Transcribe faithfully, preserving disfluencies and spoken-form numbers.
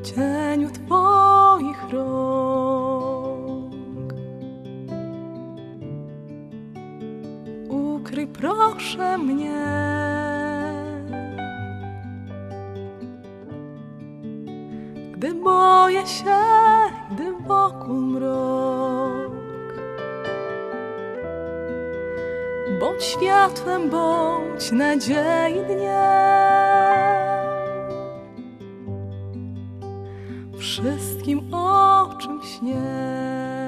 cieniu Twoich rąk. Ukryj proszę mnie, gdy boję się, gdy wokół mrok. Bądź światłem, bądź nadziei dniem, wszystkim, o czym śnię.